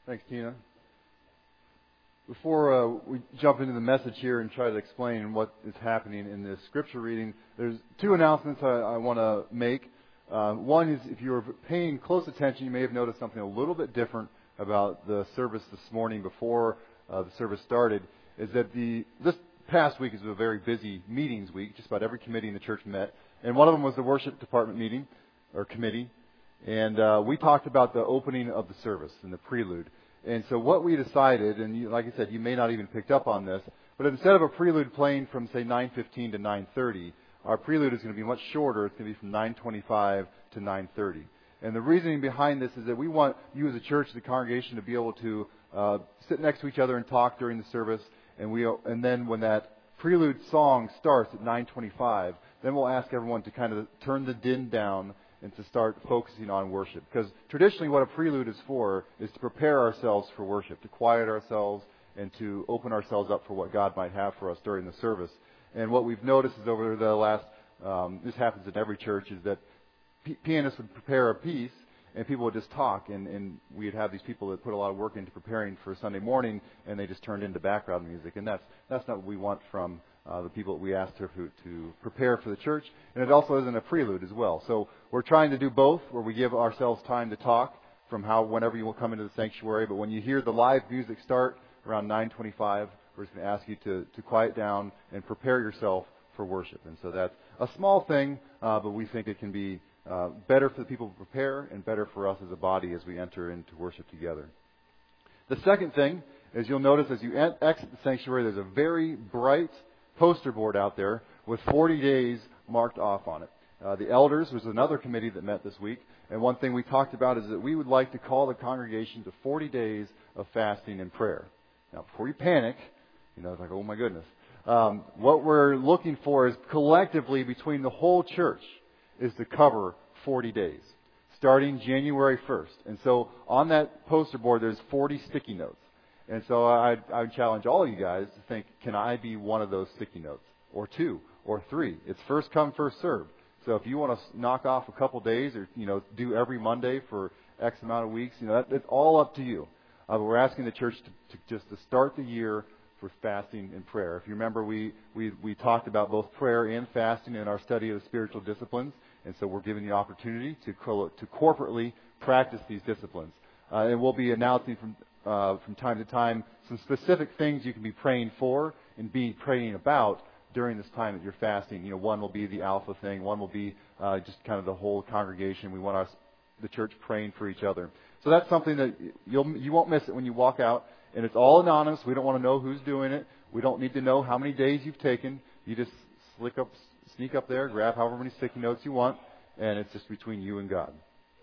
Thanks, Tina. Before we jump into the message here and try to explain what is happening in this scripture reading, there's two announcements I want to make. One is, if you were paying close attention, you may have noticed something a little bit different about the service this morning before the service started, is that this past week is a very busy meetings week. Just about every committee in the church met. And one of them was the worship department meeting, or committee. And we talked about the opening of the service and the prelude. And so what we decided, and like I said, you may not even picked up on this, but instead of a prelude playing from, say, 9:15 to 9:30, our prelude is going to be much shorter. It's going to be from 9:25 to 9:30. And the reasoning behind this is that we want you as a church, the congregation, to be able to sit next to each other and talk during the service. And then when that prelude song starts at 9:25, then we'll ask everyone to kind of turn the din down and to start focusing on worship. Because traditionally what a prelude is for is to prepare ourselves for worship, to quiet ourselves and to open ourselves up for what God might have for us during the service. And what we've noticed is over the last, this happens in every church, is that pianists would prepare a piece and people would just talk. And we'd have these people that put a lot of work into preparing for Sunday morning, and they just turned into background music. And that's not what we want from the people that we asked to prepare for the church. And it also isn't a prelude as well. So we're trying to do both, where we give ourselves time to talk from whenever you will come into the sanctuary. But when you hear the live music start around 9:25, we're just going to ask you to quiet down and prepare yourself for worship. And so that's a small thing, but we think it can be better for the people to prepare and better for us as a body as we enter into worship together. The second thing is, you'll notice as you exit the sanctuary, there's a very bright poster board out there with 40 days marked off on it. The elders was another committee that met this week, and one thing we talked about is that we would like to call the congregation to 40 days of fasting and prayer. Now, before you panic, it's like, oh my goodness. What we're looking for is collectively between the whole church is to cover 40 days, starting January 1st. And so on that poster board, there's 40 sticky notes. And so I would challenge all of you guys to think, can I be one of those sticky notes? Or two, or three. It's first come, first served. So if you want to knock off a couple days or, do every Monday for X amount of weeks, it's all up to you. But we're asking the church to start the year for fasting and prayer. If you remember, we talked about both prayer and fasting in our study of the spiritual disciplines. And so we're giving the opportunity to corporately practice these disciplines. And we'll be announcing from time to time some specific things you can be praying for and be praying about during this time that you're fasting. One will be the Alpha thing. One will be just kind of the whole congregation. We want the church praying for each other. So that's something that you won't miss it when you walk out. And it's all anonymous. We don't want to know who's doing it. We don't need to know how many days you've taken. You just sneak up there, grab however many sticky notes you want, and it's just between you and God.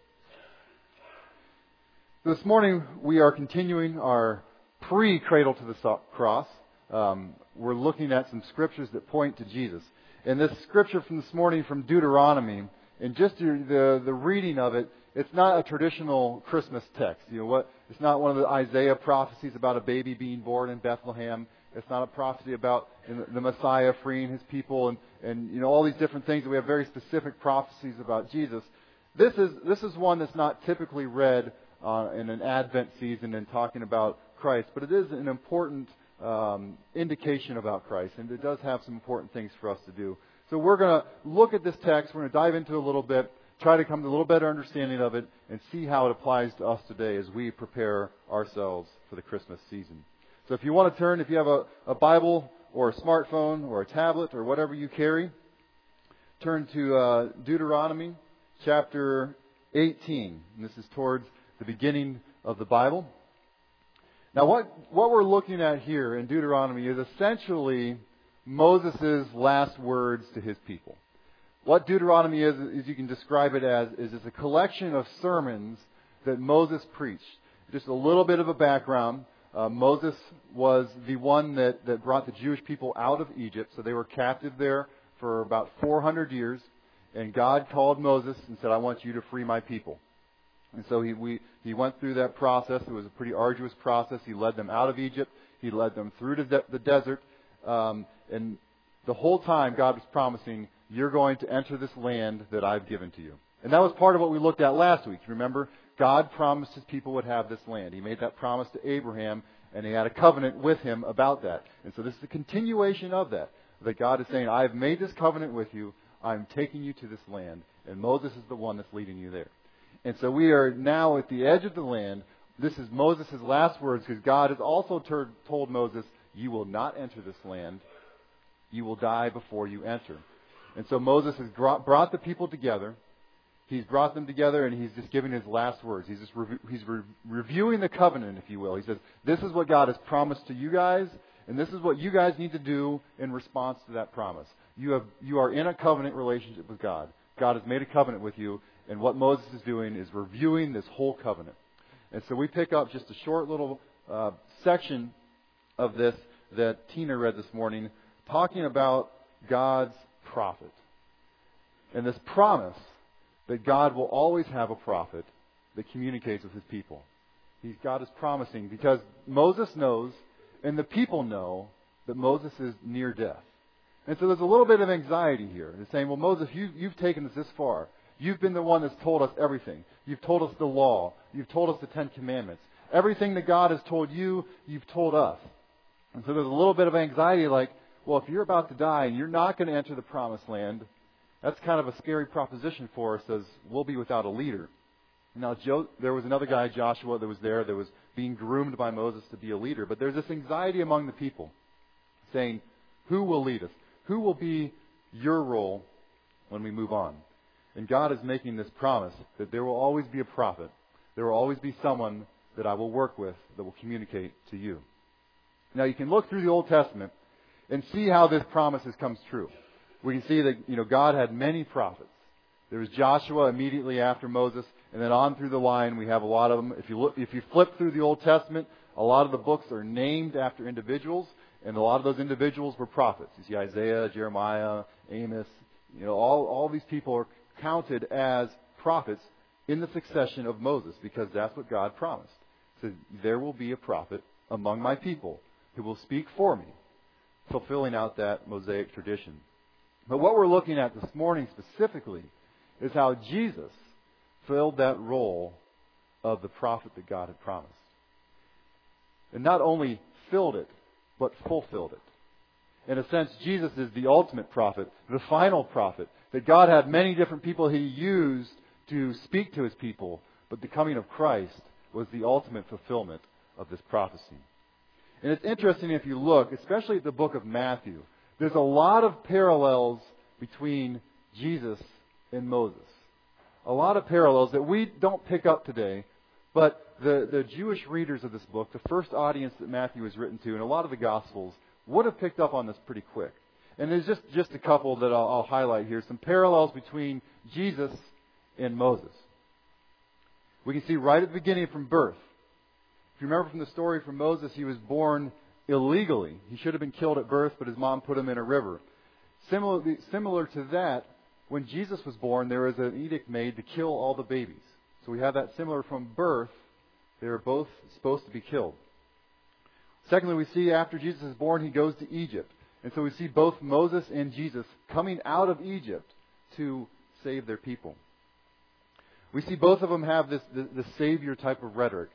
This morning, we are continuing our pre-cradle to the cross. We're looking at some scriptures that point to Jesus. And this scripture from this morning from Deuteronomy, and just the reading of it, it's not a traditional Christmas text. It's not one of the Isaiah prophecies about a baby being born in Bethlehem. It's not a prophecy about the Messiah freeing his people and all these different things. We have very specific prophecies about Jesus. This is one that's not typically read in an Advent season and talking about Christ, but it is an important indication about Christ, and it does have some important things for us to do. So we're going to look at this text. We're going to dive into it a little bit, try to come to a little better understanding of it, and see how it applies to us today as we prepare ourselves for the Christmas season. So if you want to turn, if you have a Bible or a smartphone or a tablet or whatever you carry, turn to Deuteronomy chapter 18. And this is towards the beginning of the Bible. Now what we're looking at here in Deuteronomy is essentially Moses' last words to his people. What Deuteronomy is you can describe it as, is it's a collection of sermons that Moses preached. Just a little bit of a background. Moses was the one that brought the Jewish people out of Egypt. So they were captive there for about 400 years. And God called Moses and said, I want you to free my people. And so he went through that process. It was a pretty arduous process. He led them out of Egypt. He led them through the desert. And the whole time God was promising, you're going to enter this land that I've given to you. And that was part of what we looked at last week. Remember, God promised His people would have this land. He made that promise to Abraham, and He had a covenant with him about that. And so this is the continuation of that. That God is saying, I have made this covenant with you. I'm taking you to this land. And Moses is the one that's leading you there. And so we are now at the edge of the land. This is Moses' last words, because God has also told Moses, you will not enter this land. You will die before you enter. And so Moses has brought the people together. He's brought them together, and he's just giving his last words. He's reviewing the covenant, if you will. He says, this is what God has promised to you guys, and this is what you guys need to do in response to that promise. You are in a covenant relationship with God. God has made a covenant with you, and what Moses is doing is reviewing this whole covenant. And so we pick up just a short little section of this that Tina read this morning, talking about God's prophet. And this promise that God will always have a prophet that communicates with His people. God is promising, because Moses knows and the people know that Moses is near death. And so there's a little bit of anxiety here. They're saying, well, Moses, you've taken us this far. You've been the one that's told us everything. You've told us the law. You've told us the Ten Commandments. Everything that God has told you, you've told us. And so there's a little bit of anxiety like, well, if you're about to die and you're not going to enter the promised land, that's kind of a scary proposition for us, as we'll be without a leader. Now, there was another guy, Joshua, that was there that was being groomed by Moses to be a leader. But there's this anxiety among the people saying, who will lead us? Who will be your role when we move on? And God is making this promise that there will always be a prophet. There will always be someone that I will work with that will communicate to you. Now, you can look through the Old Testament and see how this promise comes true. We can see that, God had many prophets. There was Joshua immediately after Moses, and then on through the line we have a lot of them. If you flip through the Old Testament, a lot of the books are named after individuals, and a lot of those individuals were prophets. You see Isaiah, Jeremiah, Amos, all these people are counted as prophets in the succession of Moses, because that's what God promised. So there will be a prophet among my people who will speak for me, fulfilling out that Mosaic tradition. But what we're looking at this morning specifically is how Jesus filled that role of the prophet that God had promised. And not only filled it, but fulfilled it. In a sense, Jesus is the ultimate prophet, the final prophet, that God had many different people He used to speak to His people, but the coming of Christ was the ultimate fulfillment of this prophecy. And it's interesting if you look, especially at the book of Matthew, there's a lot of parallels between Jesus and Moses. A lot of parallels that we don't pick up today, but the Jewish readers of this book, the first audience that Matthew was written to, and a lot of the Gospels, would have picked up on this pretty quick. And there's just a couple that I'll highlight here. Some parallels between Jesus and Moses. We can see right at the beginning from birth. If you remember from the story from Moses, he was born illegally. He should have been killed at birth, but his mom put him in a river. Similar to that, when Jesus was born, there was an edict made to kill all the babies. So we have that similar from birth. They were both supposed to be killed. Secondly, we see after Jesus is born, He goes to Egypt. And so we see both Moses and Jesus coming out of Egypt to save their people. We see both of them have the Savior type of rhetoric.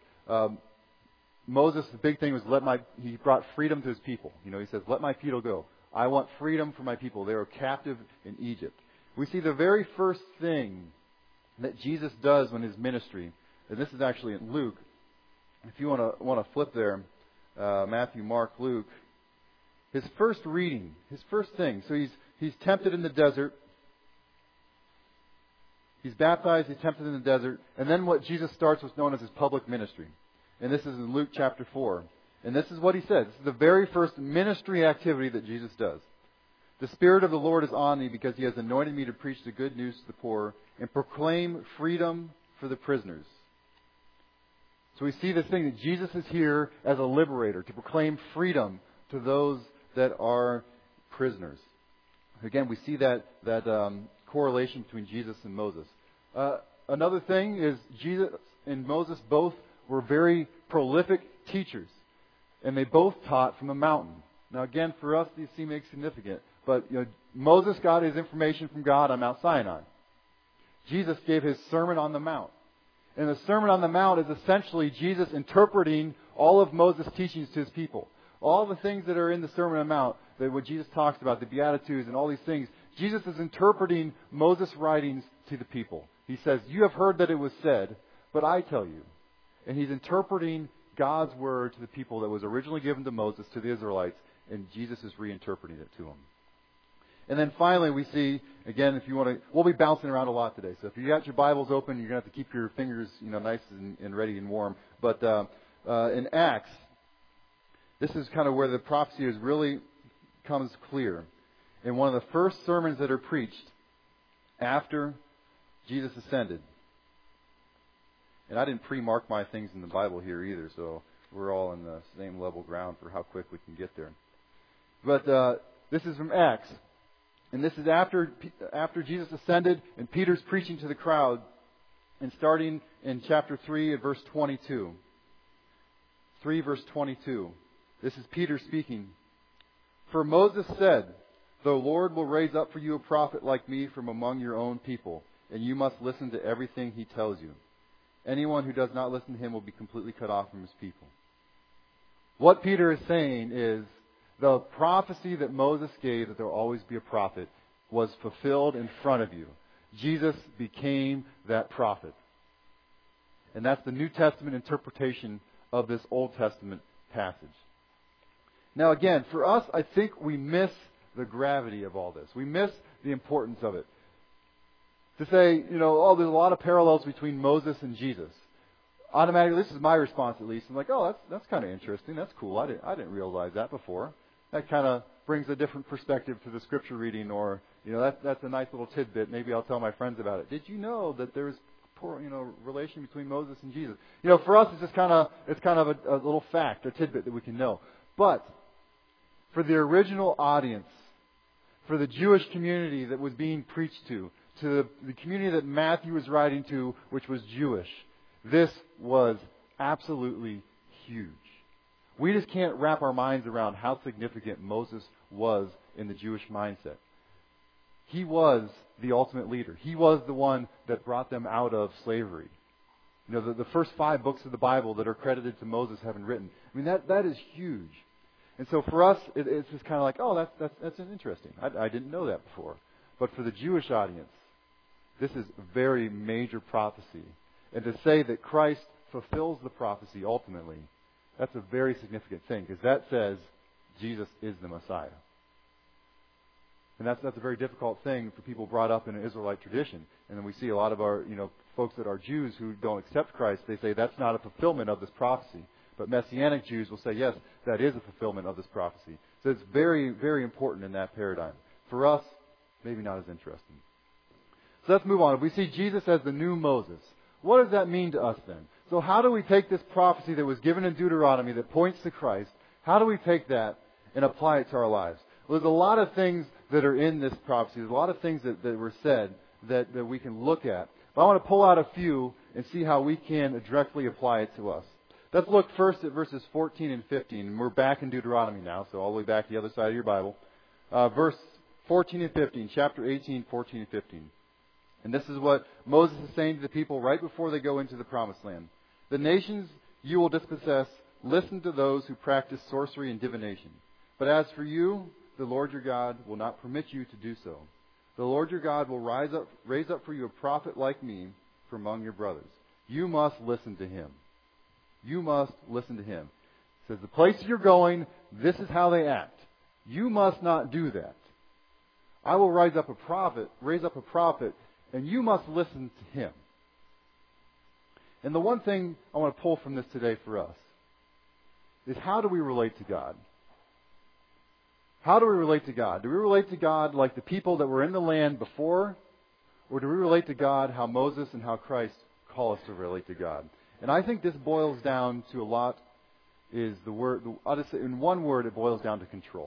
Moses, the big thing was he brought freedom to his people. He says, let my people go. I want freedom for my people. They were captive in Egypt. We see the very first thing that Jesus does when His ministry, and this is actually in Luke. If you want to flip there, Matthew, Mark, Luke. His first reading, his first thing. So he's tempted in the desert. He's baptized, he's tempted in the desert. And then what Jesus starts was known as His public ministry. And this is in Luke chapter 4. And this is what He says. This is the very first ministry activity that Jesus does. The Spirit of the Lord is on me because He has anointed me to preach the good news to the poor and proclaim freedom for the prisoners. So we see this thing that Jesus is here as a liberator, to proclaim freedom to those that are prisoners. Again, we see that correlation between Jesus and Moses. Another thing is Jesus and Moses both were very prolific teachers. And they both taught from a mountain. Now again, for us these seem insignificant. But Moses got his information from God on Mount Sinai. Jesus gave His Sermon on the Mount. And the Sermon on the Mount is essentially Jesus interpreting all of Moses' teachings to his people. All the things that are in the Sermon on the Mount, that what Jesus talks about, the Beatitudes and all these things, Jesus is interpreting Moses' writings to the people. He says, you have heard that it was said, but I tell you. And he's interpreting God's word to the people that was originally given to Moses, to the Israelites, and Jesus is reinterpreting it to them. And then finally we see, again, if you want to, we'll be bouncing around a lot today. So if you got your Bibles open, you're going to have to keep your fingers, nice and ready and warm. But in Acts, this is kind of where the prophecy is really comes clear. In one of the first sermons that are preached after Jesus ascended. And I didn't pre-mark my things in the Bible here either, so we're all in the same level ground for how quick we can get there. But this is from Acts. And this is after Jesus ascended and Peter's preaching to the crowd. And starting in chapter 3 at verse 22. 3 verse 22. This is Peter speaking. For Moses said, the Lord will raise up for you a prophet like me from among your own people, and you must listen to everything he tells you. Anyone who does not listen to him will be completely cut off from his people. What Peter is saying is the prophecy that Moses gave that there will always be a prophet was fulfilled in front of you. Jesus became that prophet. And that's the New Testament interpretation of this Old Testament passage. Now again, for us, I think we miss the gravity of all this. We miss the importance of it. To say, there's a lot of parallels between Moses and Jesus. Automatically, this is my response at least. I'm like, oh, that's kind of interesting. That's cool. I didn't realize that before. That kind of brings a different perspective to the scripture reading, or that's a nice little tidbit. Maybe I'll tell my friends about it. Did you know that there's relation between Moses and Jesus? For us, it's just kind of a little fact, a tidbit that we can know. But for the original audience, for the Jewish community that was being preached to the community that Matthew was writing to, which was Jewish, this was absolutely huge. We just can't wrap our minds around how significant Moses was in the Jewish mindset. He was the ultimate leader. He was the one that brought them out of slavery. The first 5 books of the Bible that are credited to Moses having written. I mean, that is huge. And so for us, it's just kind of like, oh, that's interesting. I didn't know that before. But for the Jewish audience, this is a very major prophecy. And to say that Christ fulfills the prophecy ultimately, that's a very significant thing, because that says Jesus is the Messiah. And that's a very difficult thing for people brought up in an Israelite tradition. And then we see a lot of our, folks that are Jews who don't accept Christ, they say that's not a fulfillment of this prophecy. But Messianic Jews will say, yes, that is a fulfillment of this prophecy. So it's very, very important in that paradigm. For us, maybe not as interesting. So let's move on. If we see Jesus as the new Moses, what does that mean to us then? So how do we take this prophecy that was given in Deuteronomy that points to Christ, how do we take that and apply it to our lives? Well, there's a lot of things that are in this prophecy. There's a lot of things that were said that we can look at. But I want to pull out a few and see how we can directly apply it to us. Let's look first at verses 14 and 15. And we're back in Deuteronomy now, so all the way back to the other side of your Bible. Verse 14 and 15, chapter 18, 14 and 15. And this is what Moses is saying to the people right before they go into the promised land. The nations you will dispossess, listen to those who practice sorcery and divination. But as for you, the Lord your God will not permit you to do so. The Lord your God will raise up for you a prophet like me from among your brothers. You must listen to him. You must listen to him. It says, the place you're going, this is how they act. You must not do that. I will raise up a prophet, and you must listen to him. And the one thing I want to pull from this today for us is, how do we relate to God? How do we relate to God? Do we relate to God like the people that were in the land before? Or do we relate to God how Moses and how Christ call us to relate to God? And I think this boils down to a lot, is the word, I'll just say in one word, it boils down to control.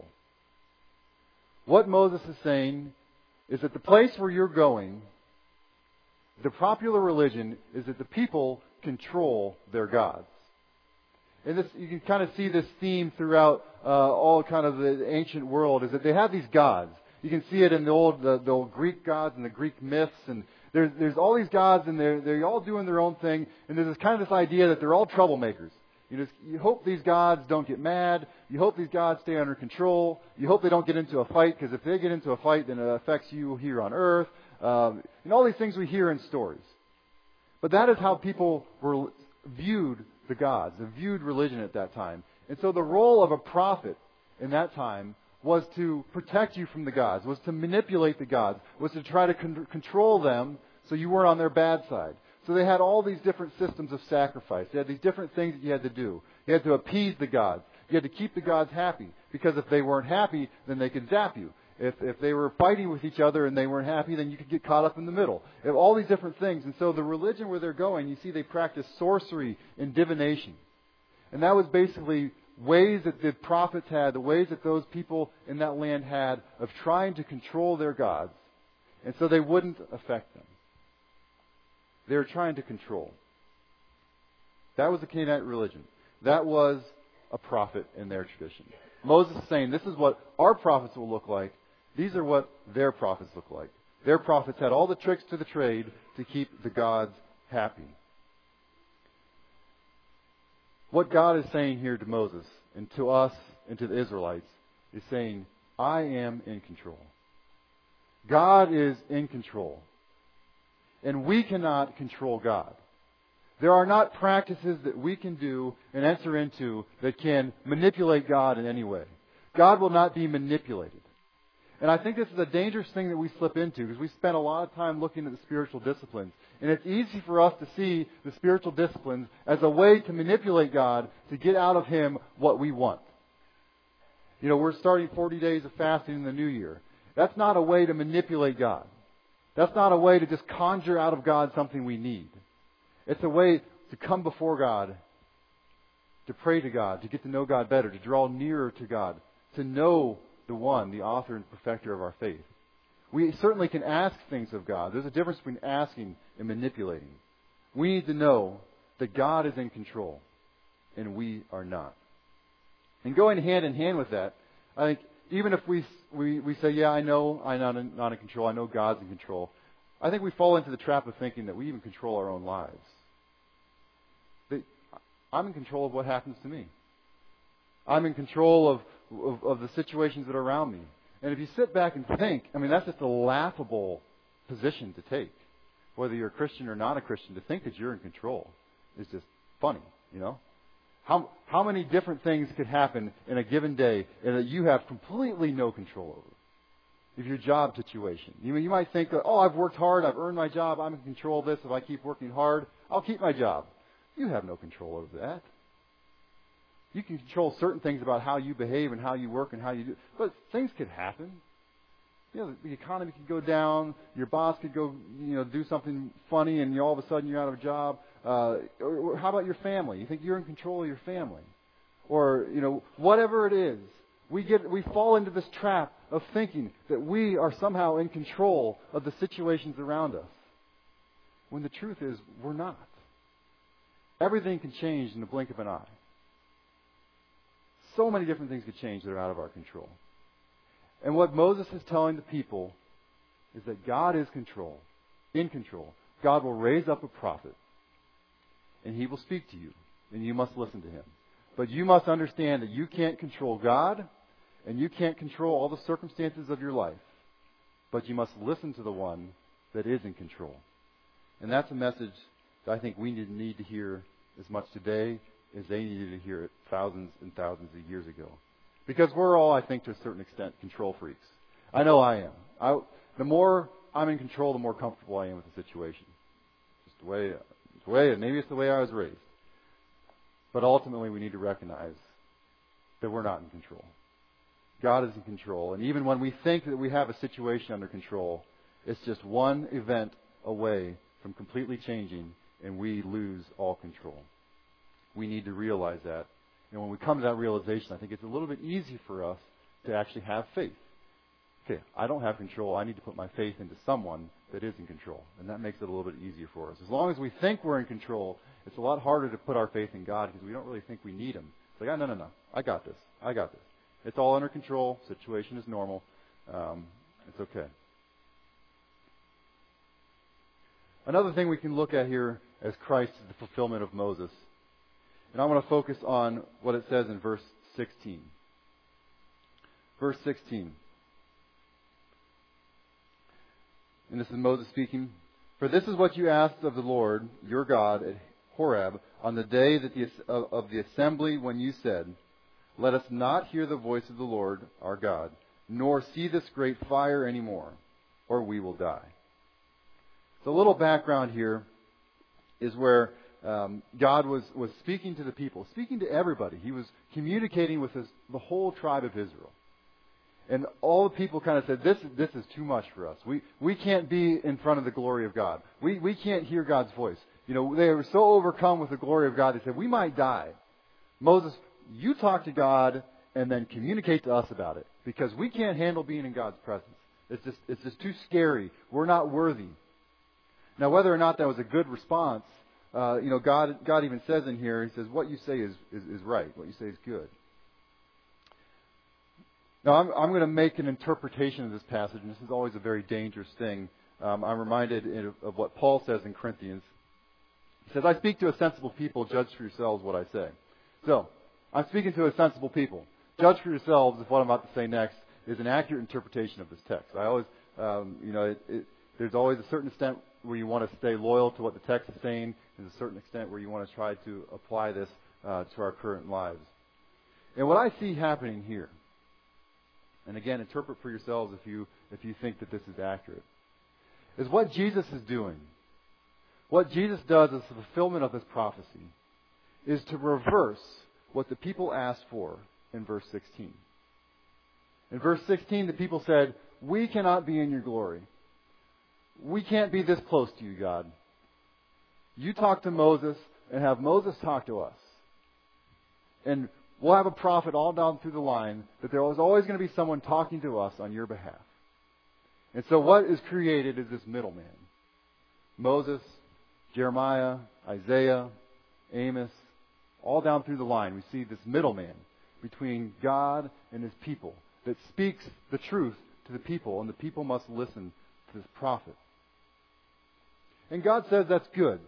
What Moses is saying is that the place where you're going, the popular religion, is that the people control their gods. And this, you can kind of see this theme throughout all kind of the ancient world, is that they have these gods. You can see it in the old Greek gods and the Greek myths, and There's all these gods, and they're all doing their own thing, and there's this idea that they're all troublemakers. You hope these gods don't get mad. You hope these gods stay under control. You hope they don't get into a fight, because if they get into a fight, then it affects you here on earth. And all these things we hear in stories. But that is how people viewed the gods, they viewed religion at that time. And so the role of a prophet in that time was to protect you from the gods, was to manipulate the gods, was to try to control them so you weren't on their bad side. So they had all these different systems of sacrifice. They had these different things that you had to do. You had to appease the gods. You had to keep the gods happy, because if they weren't happy, then they could zap you. If they were fighting with each other and they weren't happy, then you could get caught up in the middle. You have all these different things. And so the religion where they're going, you see they practice sorcery and divination. And that was basically ways that the prophets had, the ways that those people in that land had of trying to control their gods. And so they wouldn't affect them. They were trying to control. That was the Canaanite religion. That was a prophet in their tradition. Moses is saying, this is what our prophets will look like. These are what their prophets look like. Their prophets had all the tricks to the trade to keep the gods happy. What God is saying here to Moses and to us and to the Israelites is saying, I am in control. God is in control. And we cannot control God. There are not practices that we can do and enter into that can manipulate God in any way. God will not be manipulated. And I think this is a dangerous thing that we slip into, because we spend a lot of time looking at the spiritual disciplines. And it's easy for us to see the spiritual disciplines as a way to manipulate God to get out of Him what we want. We're starting 40 days of fasting in the new year. That's not a way to manipulate God. That's not a way to just conjure out of God something we need. It's a way to come before God, to pray to God, to get to know God better, to draw nearer to God, to know the one, the author and perfecter of our faith. We certainly can ask things of God. There's a difference between asking and manipulating. We need to know that God is in control, and we are not. And going hand in hand with that, I think even if we say, yeah, I know I'm not in control, I know God's in control, I think we fall into the trap of thinking that we even control our own lives. That I'm in control of what happens to me. I'm in control of the situations that are around me. And if you sit back and think, that's just a laughable position to take. Whether you're a Christian or not a Christian, to think that you're in control is just funny, How many different things could happen in a given day and that you have completely no control over? If your job situation. You might think, I've worked hard, I've earned my job, I'm in control of this. If I keep working hard, I'll keep my job. You have no control over that. You can control certain things about how you behave and how you work and how you do. But things could happen. The economy could go down. Your boss could go, do something funny, and all of a sudden you're out of a job. Or how about your family? You think you're in control of your family, or whatever it is. We fall into this trap of thinking that we are somehow in control of the situations around us, when the truth is we're not. Everything can change in the blink of an eye. So many different things could change that are out of our control. And what Moses is telling the people is that God is in control. God will raise up a prophet, and he will speak to you, and you must listen to him. But you must understand that you can't control God, and you can't control all the circumstances of your life. But you must listen to the one that is in control. And that's a message that I think we need to hear as much today as they needed to hear it thousands and thousands of years ago. Because we're all, I think, to a certain extent, control freaks. I know I am. The more I'm in control, the more comfortable I am with the situation. Just the way, maybe it's the way I was raised. But ultimately, we need to recognize that we're not in control. God is in control. And even when we think that we have a situation under control, it's just one event away from completely changing, and we lose all control. We need to realize that. And when we come to that realization, I think it's a little bit easy for us to actually have faith. Okay, I don't have control. I need to put my faith into someone that is in control. And that makes it a little bit easier for us. As long as we think we're in control, it's a lot harder to put our faith in God because we don't really think we need him. It's like, no. I got this. It's all under control. Situation is normal. It's okay. Another thing we can look at here as Christ is the fulfillment of Moses. And I want to focus on what it says in verse 16. Verse 16. And this is Moses speaking. For this is what you asked of the Lord, your God, at Horeb, on the day of the assembly when you said, let us not hear the voice of the Lord our God, nor see this great fire anymore, or we will die. So a little background here is where God was speaking to the people, speaking to everybody. He was communicating with the whole tribe of Israel. And all the people kind of said, this is too much for us. We can't be in front of the glory of God. We can't hear God's voice. They were so overcome with the glory of God, they said, we might die. Moses, you talk to God and then communicate to us about it, because we can't handle being in God's presence. It's just too scary. We're not worthy. Now, whether or not that was a good response, God even says in here, He says, what you say is right. What you say is good. Now, I'm going to make an interpretation of this passage, and this is always a very dangerous thing. I'm reminded of what Paul says in Corinthians. He says, I speak to a sensible people, judge for yourselves what I say. So, I'm speaking to a sensible people. Judge for yourselves if what I'm about to say next is an accurate interpretation of this text. I always, there's always a certain extent where you want to stay loyal to what the text is saying. There's a certain extent where you want to try to apply this to our current lives. And what I see happening here, and again, interpret for yourselves if you think that this is accurate, is what Jesus is doing. What Jesus does as the fulfillment of this prophecy is to reverse what the people asked for in verse 16. In verse 16, the people said, we cannot be in your glory. We can't be this close to you, God. You talk to Moses and have Moses talk to us. And we'll have a prophet all down through the line that there was always going to be someone talking to us on your behalf. And so what is created is this middleman. Moses, Jeremiah, Isaiah, Amos, all down through the line, we see this middleman between God and His people that speaks the truth to the people, and the people must listen to this prophet. And God says that's good.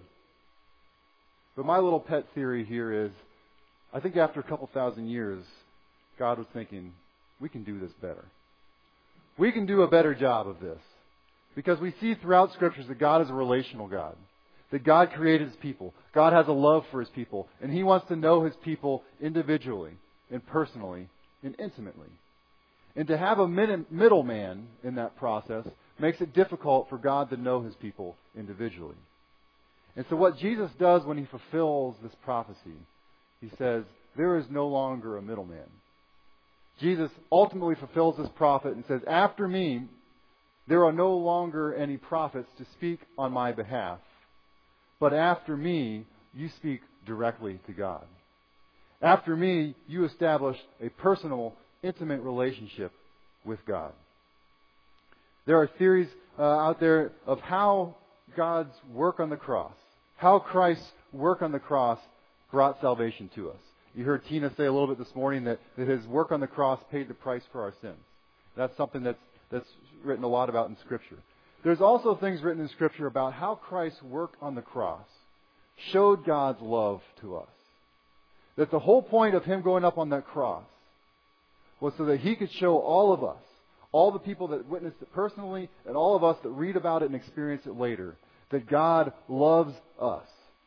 But my little pet theory here is, I think after a couple thousand years, God was thinking, we can do this better. We can do a better job of this. Because we see throughout Scriptures that God is a relational God. That God created His people. God has a love for His people. And He wants to know His people individually and personally and intimately. And to have a middleman in that process makes it difficult for God to know His people individually. And so what Jesus does when He fulfills this prophecy, He says, there is no longer a middleman. Jesus ultimately fulfills this prophet and says, after me, there are no longer any prophets to speak on my behalf. But after me, you speak directly to God. After me, you establish a personal, intimate relationship with God. There are theories out there of how God's work on the cross, how Christ's work on the cross brought salvation to us. You heard Tina say a little bit this morning that His work on the cross paid the price for our sins. That's something that's written a lot about in Scripture. There's also things written in Scripture about how Christ's work on the cross showed God's love to us. That the whole point of Him going up on that cross was so that He could show all of us, all the people that witnessed it personally, and all of us that read about it and experience it later, that God loves us.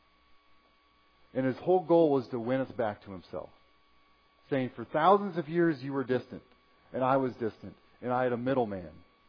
And His whole goal was to win us back to Himself. Saying, for thousands of years you were distant, and I was distant, and I had a middleman.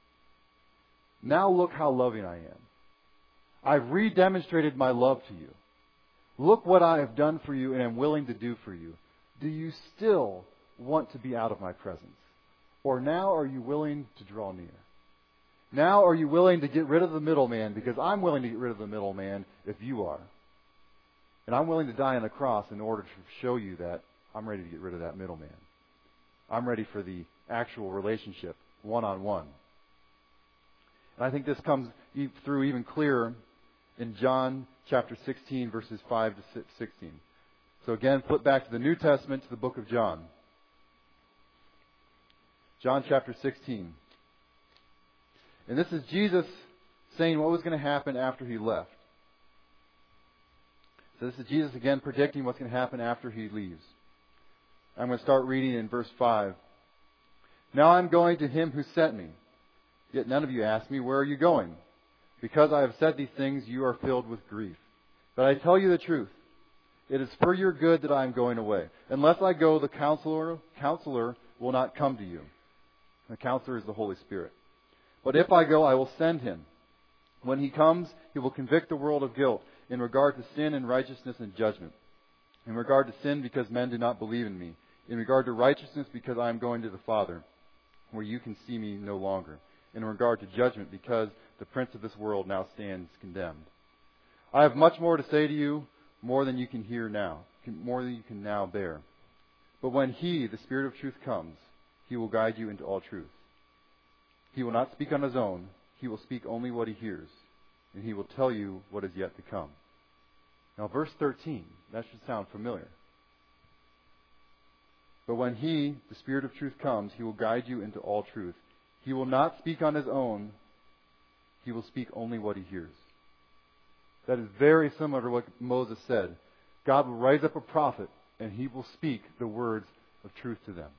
Now look how loving I am. I've redemonstrated my love to you. Look what I have done for you and am willing to do for you. Do you still want to be out of my presence? Or now are you willing to draw near? Now are you willing to get rid of the middleman? Because I'm willing to get rid of the middleman if you are. And I'm willing to die on the cross in order to show you that I'm ready to get rid of that middleman. I'm ready for the actual relationship, one-on-one. And I think this comes through even clearer in John chapter 16, verses 5 to 16. So again, flip back to the New Testament, to the book of John. John chapter 16. And this is Jesus saying what was going to happen after he left. So this is Jesus again predicting what's going to happen after he leaves. I'm going to start reading in verse 5. Now I'm going to him who sent me. Yet none of you ask me, where are you going? Because I have said these things, you are filled with grief. But I tell you the truth. It is for your good that I am going away. Unless I go, the counselor will not come to you. The counselor is the Holy Spirit. But if I go, I will send him. When he comes, he will convict the world of guilt in regard to sin and righteousness and judgment. In regard to sin, because men do not believe in me. In regard to righteousness, because I am going to the Father, where you can see me no longer. In regard to judgment, because the prince of this world now stands condemned. I have much more to say to you, more than you can hear now, more than you can now bear. But when He, the Spirit of truth, comes, He will guide you into all truth. He will not speak on His own. He will speak only what He hears, and He will tell you what is yet to come. Now, verse 13, that should sound familiar. But when He, the Spirit of truth, comes, He will guide you into all truth. He will not speak on His own. He will speak only what He hears. That is very similar to what Moses said. God will raise up a prophet, and he will speak the words of truth to them.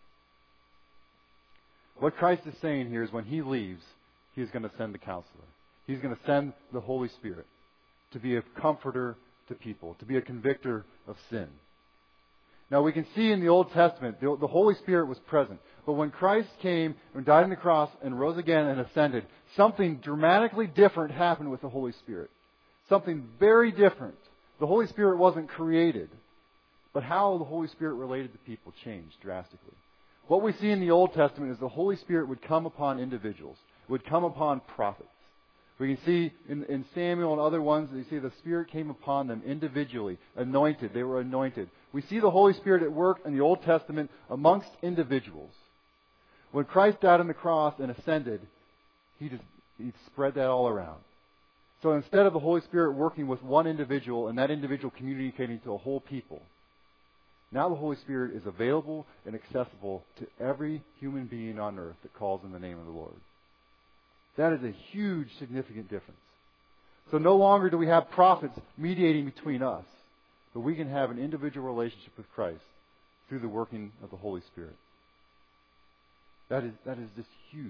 What Christ is saying here is when He leaves, He is going to send the counselor. He's going to send the Holy Spirit to be a comforter to people, to be a convictor of sin. Now we can see in the Old Testament, the Holy Spirit was present. But when Christ came and died on the cross and rose again and ascended, something dramatically different happened with the Holy Spirit. Something very different. The Holy Spirit wasn't created, but how the Holy Spirit related to people changed drastically. What we see in the Old Testament is the Holy Spirit would come upon individuals, would come upon prophets. We can see in Samuel and other ones, you see the Spirit came upon them individually, anointed. They were anointed. We see the Holy Spirit at work in the Old Testament amongst individuals. When Christ died on the cross and ascended, He spread that all around. So instead of the Holy Spirit working with one individual and that individual communicating to a whole people, now the Holy Spirit is available and accessible to every human being on earth that calls in the name of the Lord. That is a huge, significant difference. So no longer do we have prophets mediating between us, but we can have an individual relationship with Christ through the working of the Holy Spirit. That is just huge.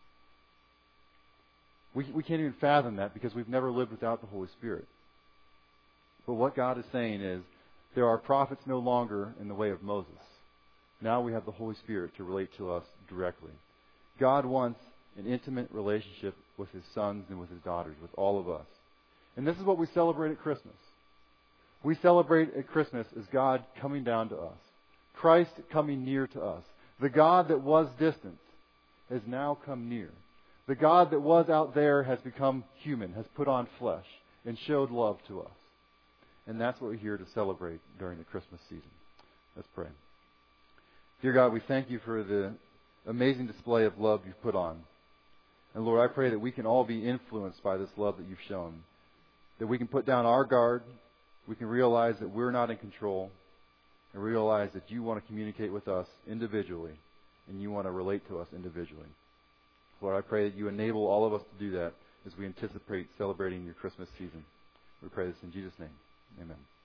We can't even fathom that because we've never lived without the Holy Spirit. But what God is saying is, there are prophets no longer in the way of Moses. Now we have the Holy Spirit to relate to us directly. God wants an intimate relationship with His sons and with His daughters, with all of us. And this is what we celebrate at Christmas. We celebrate at Christmas as God coming down to us. Christ coming near to us. The God that was distant has now come near. The God that was out there has become human, has put on flesh, and showed love to us. And that's what we're here to celebrate during the Christmas season. Let's pray. Dear God, we thank You for the amazing display of love You've put on. And Lord, I pray that we can all be influenced by this love that You've shown. That we can put down our guard. We can realize that we're not in control. And realize that You want to communicate with us individually. And You want to relate to us individually. Lord, I pray that You enable all of us to do that as we anticipate celebrating Your Christmas season. We pray this in Jesus' name. Amen.